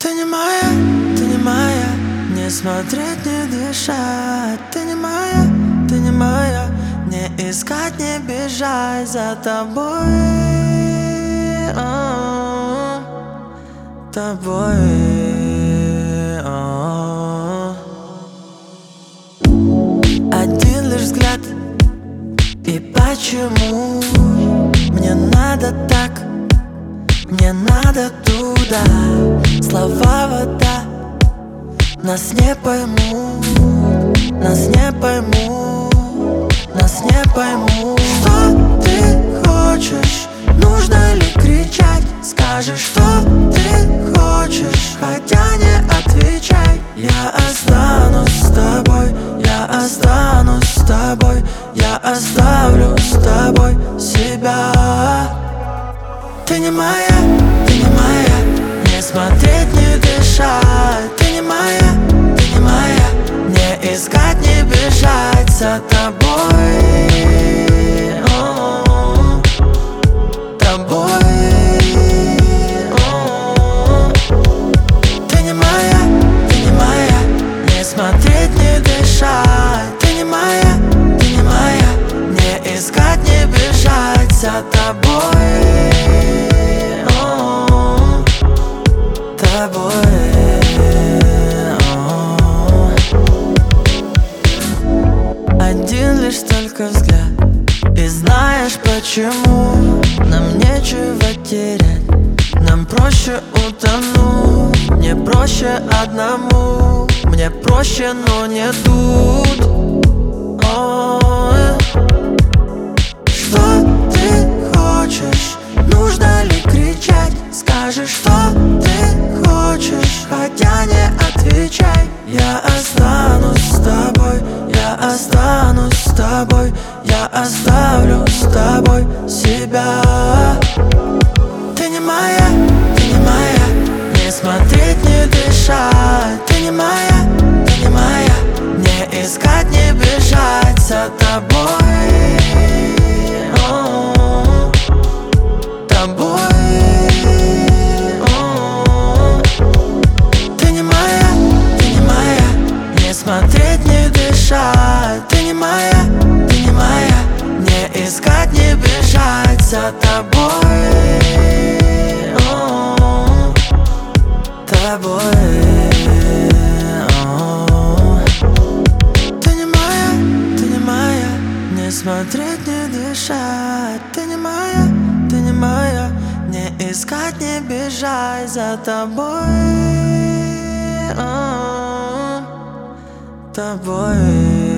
ты не моя, не смотреть, не дышать. Ты не моя, не искать, не бежать за тобой, тобой. Один лишь взгляд, и почему мне надо так? Мне надо туда. Слова вода, нас не поймут, нас не поймут, нас не поймут. Что ты хочешь? Нужно ли кричать? Скажи, что ты хочешь, хотя не отвечай. Я останусь с тобой, я останусь с тобой, я оставлю с тобой себя. Ты не моя, не смотреть, не дышать. Ты не моя, не искать, не бежать за тобой, тобой. Ты не моя, не смотреть, не дышать. Ты не моя, не искать, не бежать за тобой, тобой. Один лишь только взгляд, и знаешь почему? Нам нечего терять, нам проще утонуть. Мне проще одному, мне проще, но не тут. Что ты хочешь? Нужно ли кричать? Скажи, что ты хочешь, хотя не отвечай. Я останусь с тобой, я останусь с тобой, я оставлю с тобой себя. Ты не моя, не смотреть, не дышать. Ты не моя, не искать, не бежать за тобой, тобой. Ты не моя, не смотреть, не дышать. Ты не моя, не искать, не бежать за тобой, тобой. Ты не моя, не смотреть, не дышать. Ты не моя, не искать, не бежать за тобой, тобой.